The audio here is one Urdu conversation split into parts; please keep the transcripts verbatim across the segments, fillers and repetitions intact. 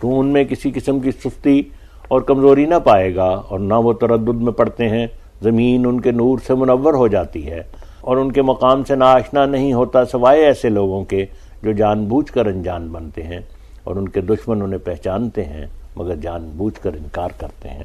تو ان میں کسی قسم کی سستی اور کمزوری نہ پائے گا، اور نہ وہ تردد میں پڑتے ہیں۔ زمین ان کے نور سے منور ہو جاتی ہے، اور ان کے مقام سے ناآشنا نہیں ہوتا سوائے ایسے لوگوں کے جو جان بوجھ کر انجان بنتے ہیں، اور ان کے دشمن انہیں پہچانتے ہیں مگر جان بوجھ کر انکار کرتے ہیں۔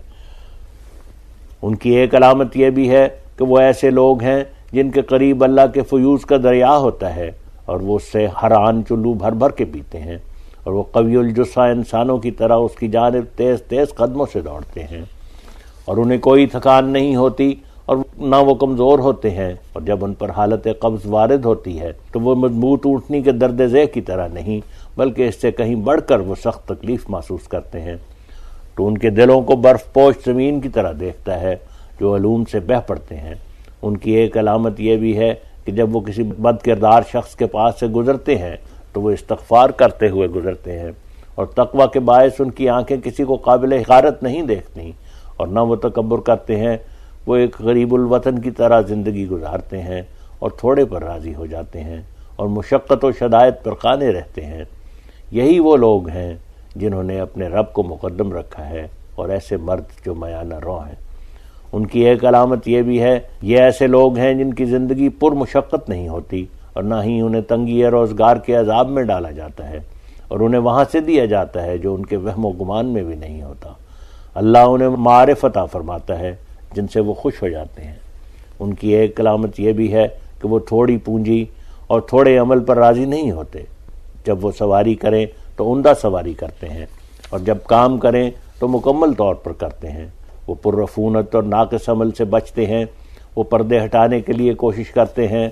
ان کی ایک علامت یہ بھی ہے کہ وہ ایسے لوگ ہیں جن کے قریب اللہ کے فیوز کا دریا ہوتا ہے، اور وہ اس سے ہر آن چلو بھر بھر کے پیتے ہیں، اور وہ قوی الجثہ انسانوں کی طرح اس کی جانب تیز تیز قدموں سے دوڑتے ہیں، اور انہیں کوئی تھکان نہیں ہوتی اور نہ وہ کمزور ہوتے ہیں، اور جب ان پر حالت قبض وارد ہوتی ہے تو وہ مضبوط اونٹنی کے درد ذیل کی طرح نہیں بلکہ اس سے کہیں بڑھ کر وہ سخت تکلیف محسوس کرتے ہیں۔ تو ان کے دلوں کو برف پوش زمین کی طرح دیکھتا ہے جو علوم سے بہہ پڑتے ہیں۔ ان کی ایک علامت یہ بھی ہے کہ جب وہ کسی بد کردار شخص کے پاس سے گزرتے ہیں تو وہ استغفار کرتے ہوئے گزرتے ہیں، اور تقوی کے باعث ان کی آنکھیں کسی کو قابل حقارت نہیں دیکھتی، اور نہ وہ تکبر کرتے ہیں۔ وہ ایک غریب الوطن کی طرح زندگی گزارتے ہیں اور تھوڑے پر راضی ہو جاتے ہیں، اور مشقت و شدائد پر قانے رہتے ہیں۔ یہی وہ لوگ ہیں جنہوں نے اپنے رب کو مقدم رکھا ہے، اور ایسے مرد جو میانہ رو ہیں۔ ان کی ایک علامت یہ بھی ہے، یہ ایسے لوگ ہیں جن کی زندگی پر مشقت نہیں ہوتی، اور نہ ہی انہیں تنگی روزگار کے عذاب میں ڈالا جاتا ہے، اور انہیں وہاں سے دیا جاتا ہے جو ان کے وہم و گمان میں بھی نہیں ہوتا۔ اللہ انہیں معارف عطا فرماتا ہے جن سے وہ خوش ہو جاتے ہیں۔ ان کی ایک علامت یہ بھی ہے کہ وہ تھوڑی پونجی اور تھوڑے عمل پر راضی نہیں ہوتے۔ جب وہ سواری کریں تو عمدہ سواری کرتے ہیں، اور جب کام کریں تو مکمل طور پر کرتے ہیں۔ وہ پررفونت اور ناقص عمل سے بچتے ہیں، وہ پردے ہٹانے کے لیے کوشش کرتے ہیں۔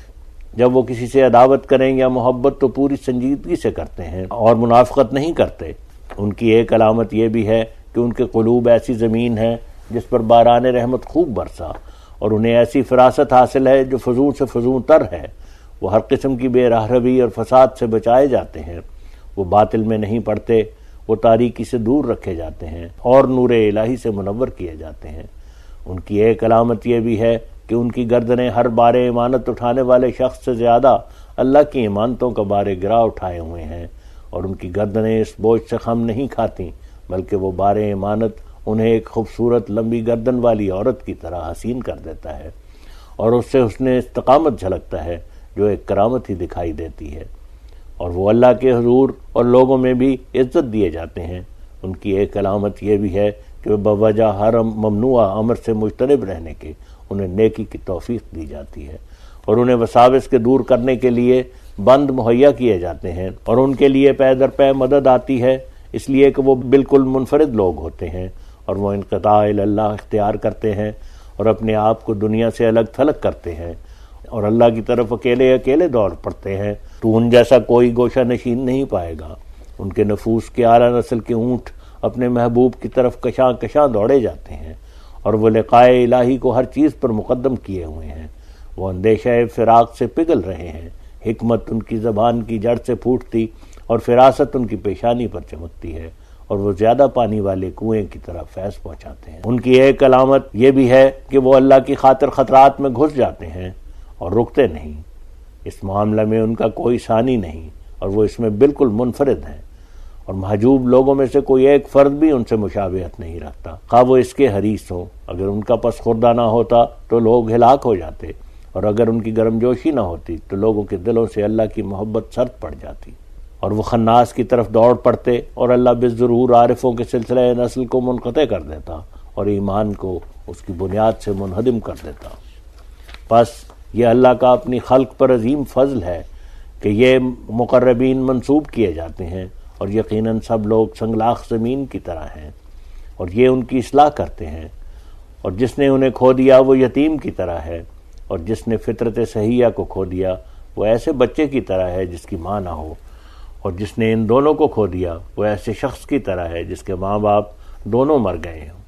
جب وہ کسی سے عداوت کریں یا محبت تو پوری سنجیدگی سے کرتے ہیں اور منافقت نہیں کرتے۔ ان کی ایک علامت یہ بھی ہے کہ ان کے قلوب ایسی زمین ہے جس پر باران رحمت خوب برسا، اور انہیں ایسی فراست حاصل ہے جو فضول سے فضول تر ہے۔ وہ ہر قسم کی بے راہ روی اور فساد سے بچائے جاتے ہیں۔ وہ باطل میں نہیں پڑتے، وہ تاریکی سے دور رکھے جاتے ہیں اور نور الہی سے منور کیے جاتے ہیں۔ ان کی ایک علامت یہ بھی ہے کہ ان کی گردنیں ہر بار امانت اٹھانے والے شخص سے زیادہ اللہ کی امانتوں کا بار گرا اٹھائے ہوئے ہیں، اور ان کی گردنیں اس بوجھ سے خم نہیں کھاتی بلکہ وہ بار امانت انہیں ایک خوبصورت لمبی گردن والی عورت کی طرح حسین کر دیتا ہے، اور اس سے حسن استقامت جھلکتا ہے جو ایک کرامت ہی دکھائی دیتی ہے، اور وہ اللہ کے حضور اور لوگوں میں بھی عزت دیے جاتے ہیں۔ ان کی ایک علامت یہ بھی ہے کہ بوجہ ہر ممنوع امر سے مجتنب رہنے کے انہیں نیکی کی توفیق دی جاتی ہے، اور انہیں وساوس کے دور کرنے کے لیے بند مہیا کیے جاتے ہیں، اور ان کے لیے پے در پے مدد آتی ہے، اس لیے کہ وہ بالکل منفرد لوگ ہوتے ہیں، اور وہ انقطاع اللہ اختیار کرتے ہیں اور اپنے آپ کو دنیا سے الگ تھلگ کرتے ہیں، اور اللہ کی طرف اکیلے اکیلے دوڑ پڑتے ہیں۔ تو ان جیسا کوئی گوشہ نشین نہیں پائے گا۔ ان کے نفوس کے اعلیٰ نسل کے اونٹ اپنے محبوب کی طرف کشاں کشاں دوڑے جاتے ہیں، اور وہ لقائے الہی کو ہر چیز پر مقدم کیے ہوئے ہیں۔ وہ اندیشہ فراق سے پگھل رہے ہیں، حکمت ان کی زبان کی جڑ سے پھوٹتی اور فراست ان کی پیشانی پر چمکتی ہے، اور وہ زیادہ پانی والے کنویں کی طرح فیض پہنچاتے ہیں۔ ان کی ایک علامت یہ بھی ہے کہ وہ اللہ کی خاطر خطرات میں گھس جاتے ہیں اور رکتے نہیں۔ اس معاملہ میں ان کا کوئی ثانی نہیں، اور وہ اس میں بالکل منفرد ہیں، اور محجوب لوگوں میں سے کوئی ایک فرد بھی ان سے مشابہت نہیں رکھتا، خواہ وہ اس کے حریص ہوں۔ اگر ان کا پس خوردہ نہ ہوتا تو لوگ ہلاک ہو جاتے، اور اگر ان کی گرم جوشی نہ ہوتی تو لوگوں کے دلوں سے اللہ کی محبت سرد پڑ جاتی، اور وہ خناس کی طرف دوڑ پڑتے، اور اللہ بالضرور عارفوں کے سلسلہ نسل کو منقطع کر دیتا اور ایمان کو اس کی بنیاد سے منہدم کر دیتا۔ پس یہ اللہ کا اپنی خلق پر عظیم فضل ہے کہ یہ مقربین منسوب کیے جاتے ہیں، اور یقیناً سب لوگ سنگلاخ زمین کی طرح ہیں، اور یہ ان کی اصلاح کرتے ہیں۔ اور جس نے انہیں کھو دیا وہ یتیم کی طرح ہے، اور جس نے فطرت صحیحہ کو کھو دیا وہ ایسے بچے کی طرح ہے جس کی ماں نہ ہو، اور جس نے ان دونوں کو کھو دیا وہ ایسے شخص کی طرح ہے جس کے ماں باپ دونوں مر گئے ہوں۔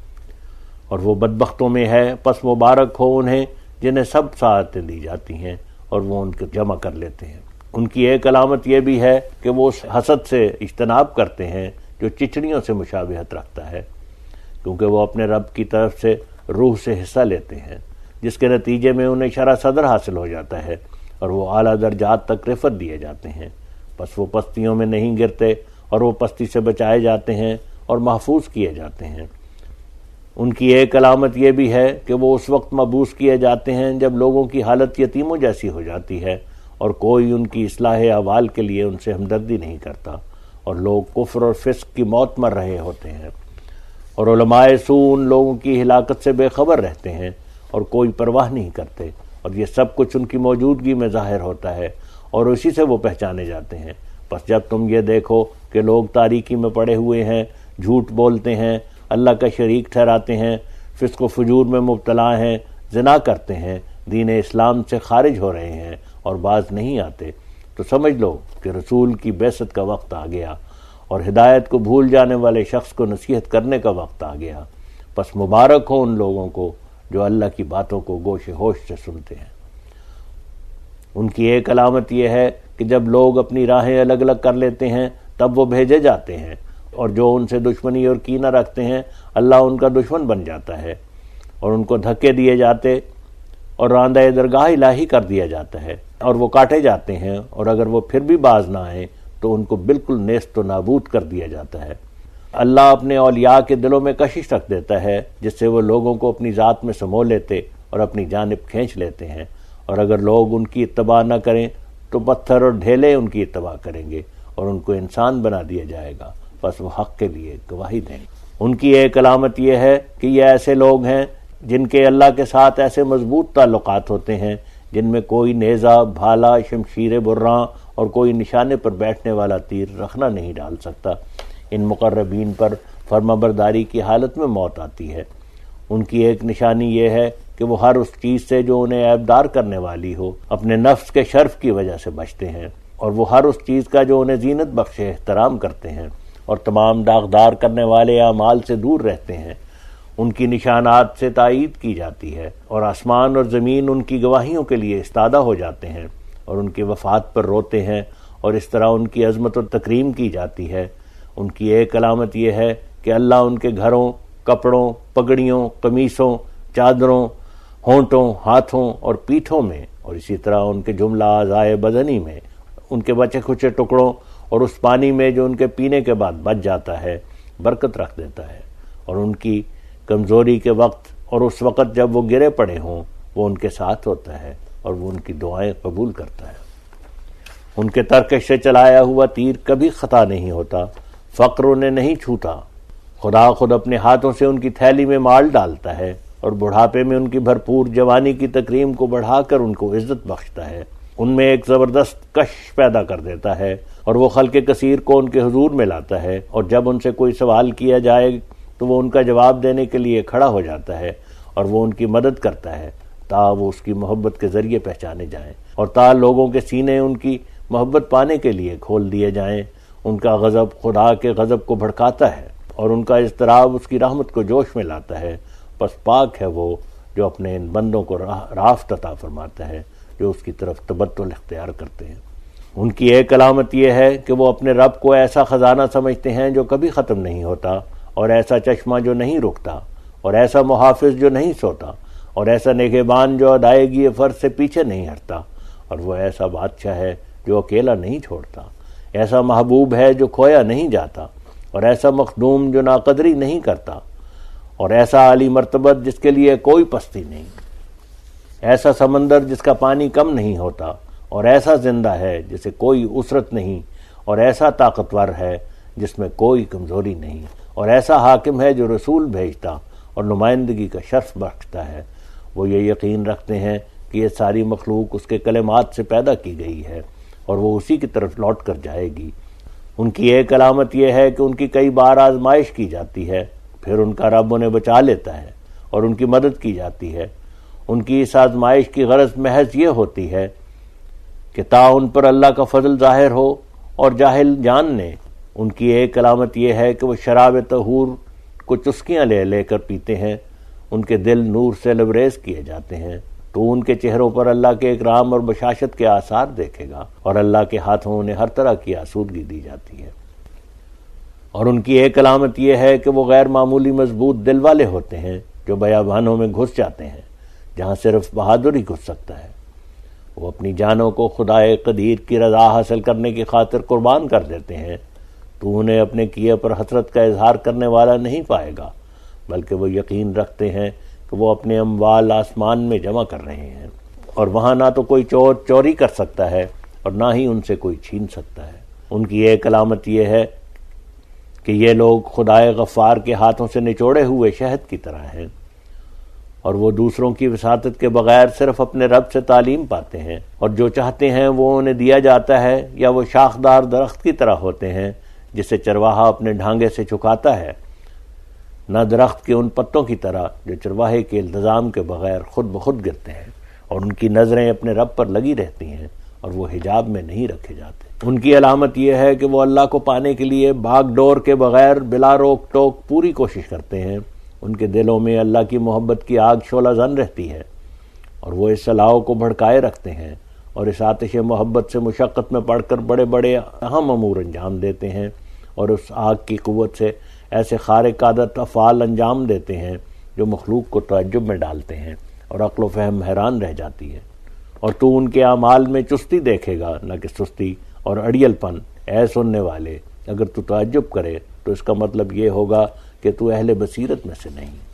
اور وہ بدبختوں میں ہے، پس مبارک ہو انہیں جنہیں سب سعادتیں دی جاتی ہیں اور وہ ان کو جمع کر لیتے ہیں۔ ان کی ایک علامت یہ بھی ہے کہ وہ اس حسد سے اجتناب کرتے ہیں جو چچڑیوں سے مشابہت رکھتا ہے، کیونکہ وہ اپنے رب کی طرف سے روح سے حصہ لیتے ہیں، جس کے نتیجے میں انہیں شرح صدر حاصل ہو جاتا ہے، اور وہ اعلیٰ درجات تک رفعت دیے جاتے ہیں۔ پس وہ پستیوں میں نہیں گرتے اور وہ پستی سے بچائے جاتے ہیں اور محفوظ کیے جاتے ہیں۔ ان کی ایک علامت یہ بھی ہے کہ وہ اس وقت مبعوث کیے جاتے ہیں جب لوگوں کی حالت یتیموں جیسی ہو جاتی ہے اور کوئی ان کی اصلاح احوال کے لیے ان سے ہمدردی نہیں کرتا، اور لوگ کفر اور فسق کی موت مر رہے ہوتے ہیں، اور علماء سوء ان لوگوں کی ہلاکت سے بے خبر رہتے ہیں اور کوئی پرواہ نہیں کرتے، اور یہ سب کچھ ان کی موجودگی میں ظاہر ہوتا ہے اور اسی سے وہ پہچانے جاتے ہیں۔ بس جب تم یہ دیکھو کہ لوگ تاریکی میں پڑے ہوئے ہیں، جھوٹ بولتے ہیں، اللہ کا شریک ٹھہراتے ہیں، فسق و فجور میں مبتلا ہیں، زنا کرتے ہیں، دین اسلام سے خارج ہو رہے ہیں اور باز نہیں آتے، تو سمجھ لو کہ رسول کی بعثت کا وقت آ گیا اور ہدایت کو بھول جانے والے شخص کو نصیحت کرنے کا وقت آ گیا۔ پس مبارک ہو ان لوگوں کو جو اللہ کی باتوں کو گوش ہوش سے سنتے ہیں۔ ان کی ایک علامت یہ ہے کہ جب لوگ اپنی راہیں الگ الگ کر لیتے ہیں تب وہ بھیجے جاتے ہیں، اور جو ان سے دشمنی اور کینہ رکھتے ہیں اللہ ان کا دشمن بن جاتا ہے، اور ان کو دھکے دیے جاتے اور راندہ درگاہ الہی کر دیا جاتا ہے، اور وہ کاٹے جاتے ہیں، اور اگر وہ پھر بھی باز نہ آئیں تو ان کو بالکل نیست و نابود کر دیا جاتا ہے۔ اللہ اپنے اولیاء کے دلوں میں کشش رکھ دیتا ہے جس سے وہ لوگوں کو اپنی ذات میں سمو لیتے اور اپنی جانب کھینچ لیتے ہیں، اور اگر لوگ ان کی اتباع نہ کریں تو پتھر اور ڈھیلے ان کی اتباع کریں گے اور ان کو انسان بنا دیا جائے گا، بس وہ حق کے لیے گواہی دیں گے۔ ان کی ایک علامت یہ ہے کہ یہ ایسے لوگ ہیں جن کے اللہ کے ساتھ ایسے مضبوط تعلقات ہوتے ہیں جن میں کوئی نیزہ، بھالا، شمشیر براں اور کوئی نشانے پر بیٹھنے والا تیر رخنہ نہیں ڈال سکتا۔ ان مقربین پر فرمانبرداری کی حالت میں موت آتی ہے۔ ان کی ایک نشانی یہ ہے کہ وہ ہر اس چیز سے جو انہیں عیبدار کرنے والی ہو اپنے نفس کے شرف کی وجہ سے بچتے ہیں، اور وہ ہر اس چیز کا جو انہیں زینت بخشے احترام کرتے ہیں، اور تمام داغدار کرنے والے اعمال سے دور رہتے ہیں۔ ان کی نشانات سے تائید کی جاتی ہے، اور آسمان اور زمین ان کی گواہیوں کے لیے استادہ ہو جاتے ہیں اور ان کی وفات پر روتے ہیں، اور اس طرح ان کی عظمت و تکریم کی جاتی ہے۔ ان کی ایک علامت یہ ہے کہ اللہ ان کے گھروں، کپڑوں، پگڑیوں، قمیصوں، چادروں، ہونٹوں، ہاتھوں اور پیٹھوں میں، اور اسی طرح ان کے جملہ اعضائے بدنی میں، ان کے بچے کھچے ٹکڑوں اور اس پانی میں جو ان کے پینے کے بعد بچ جاتا ہے برکت رکھ دیتا ہے، اور ان کی کمزوری کے وقت اور اس وقت جب وہ گرے پڑے ہوں وہ ان کے ساتھ ہوتا ہے اور وہ ان کی دعائیں قبول کرتا ہے۔ ان کے ترکش سے چلایا ہوا تیر کبھی خطا نہیں ہوتا، فقر انہیں نہیں چھوتا، خدا خود اپنے ہاتھوں سے ان کی تھیلی میں مال ڈالتا ہے اور بڑھاپے میں ان کی بھرپور جوانی کی تکریم کو بڑھا کر ان کو عزت بخشتا ہے۔ ان میں ایک زبردست کش پیدا کر دیتا ہے اور وہ خلق کثیر کو ان کے حضور میں لاتا ہے، اور جب ان سے کوئی سوال کیا جائے تو وہ ان کا جواب دینے کے لیے کھڑا ہو جاتا ہے، اور وہ ان کی مدد کرتا ہے تا وہ اس کی محبت کے ذریعے پہچانے جائیں، اور تا لوگوں کے سینے ان کی محبت پانے کے لیے کھول دیے جائیں۔ ان کا غضب خدا کے غضب کو بھڑکاتا ہے اور ان کا اضطراب اس کی رحمت کو جوش میں لاتا ہے۔ پس پاک ہے وہ جو اپنے ان بندوں کو رافت عطا فرماتا ہے جو اس کی طرف تبتل اختیار کرتے ہیں۔ ان کی ایک علامت یہ ہے کہ وہ اپنے رب کو ایسا خزانہ سمجھتے ہیں جو کبھی ختم نہیں ہوتا، اور ایسا چشمہ جو نہیں رکتا، اور ایسا محافظ جو نہیں سوتا، اور ایسا نگہبان جو ادائیگی فرض سے پیچھے نہیں ہٹتا، اور وہ ایسا بادشاہ ہے جو اکیلا نہیں چھوڑتا، ایسا محبوب ہے جو کھویا نہیں جاتا، اور ایسا مخدوم جو ناقدری نہیں کرتا، اور ایسا عالی مرتبت جس کے لیے کوئی پستی نہیں، ایسا سمندر جس کا پانی کم نہیں ہوتا، اور ایسا زندہ ہے جسے کوئی اسرت نہیں، اور ایسا طاقتور ہے جس میں کوئی کمزوری نہیں، اور ایسا حاکم ہے جو رسول بھیجتا اور نمائندگی کا شرف بخشتا ہے۔ وہ یہ یقین رکھتے ہیں کہ یہ ساری مخلوق اس کے کلمات سے پیدا کی گئی ہے اور وہ اسی کی طرف لوٹ کر جائے گی۔ ان کی ایک علامت یہ ہے کہ ان کی کئی بار آزمائش کی جاتی ہے، پھر ان کا رب انہیں بچا لیتا ہے اور ان کی مدد کی جاتی ہے۔ ان کی اس آزمائش کی غرض محض یہ ہوتی ہے کہ تا ان پر اللہ کا فضل ظاہر ہو اور جاہل جان نے۔ ان کی ایک علامت یہ ہے کہ وہ شراب طہور کو چسکیاں لے لے کر پیتے ہیں، ان کے دل نور سے لبریز کیے جاتے ہیں، تو ان کے چہروں پر اللہ کے اکرام اور بشاشت کے آثار دیکھے گا، اور اللہ کے ہاتھوں انہیں ہر طرح کی آسودگی دی جاتی ہے۔ اور ان کی ایک علامت یہ ہے کہ وہ غیر معمولی مضبوط دل والے ہوتے ہیں جو بیابانوں میں گھس جاتے ہیں جہاں صرف بہادر ہی گھس سکتا ہے۔ وہ اپنی جانوں کو خدائے قدیر کی رضا حاصل کرنے کی خاطر قربان کر دیتے ہیں، تو انہیں اپنے کیے پر حسرت کا اظہار کرنے والا نہیں پائے گا، بلکہ وہ یقین رکھتے ہیں کہ وہ اپنے اموال آسمان میں جمع کر رہے ہیں، اور وہاں نہ تو کوئی چور چوری کر سکتا ہے اور نہ ہی ان سے کوئی چھین سکتا ہے۔ ان کی ایک علامت یہ ہے کہ یہ لوگ خدائے غفار کے ہاتھوں سے نچوڑے ہوئے شہد کی طرح ہیں، اور وہ دوسروں کی وساطت کے بغیر صرف اپنے رب سے تعلیم پاتے ہیں، اور جو چاہتے ہیں وہ انہیں دیا جاتا ہے، یا وہ شاخدار درخت کی طرح ہوتے ہیں جسے چرواہا اپنے ڈھانگے سے چکاتا ہے، نہ درخت کے ان پتوں کی طرح جو چرواہے کے التزام کے بغیر خود بخود گرتے ہیں، اور ان کی نظریں اپنے رب پر لگی رہتی ہیں اور وہ حجاب میں نہیں رکھے جاتے۔ ان کی علامت یہ ہے کہ وہ اللہ کو پانے کے لیے بھاگ ڈور کے بغیر بلا روک ٹوک پوری کوشش کرتے ہیں۔ ان کے دلوں میں اللہ کی محبت کی آگ شعلہ زن رہتی ہے، اور وہ اس صلاح کو بھڑکائے رکھتے ہیں اور اس آتش محبت سے مشقت میں پڑ کر بڑے بڑے اہم امور انجام دیتے ہیں، اور اس آگ کی قوت سے ایسے خارق عادت افعال انجام دیتے ہیں جو مخلوق کو تعجب میں ڈالتے ہیں اور عقل و فہم حیران رہ جاتی ہے۔ اور تو ان کے اعمال میں چستی دیکھے گا، نہ کہ سستی اور اڑیل پن۔ اے سننے والے، اگر تو تعجب کرے تو اس کا مطلب یہ ہوگا کہ تو اہل بصیرت میں سے نہیں۔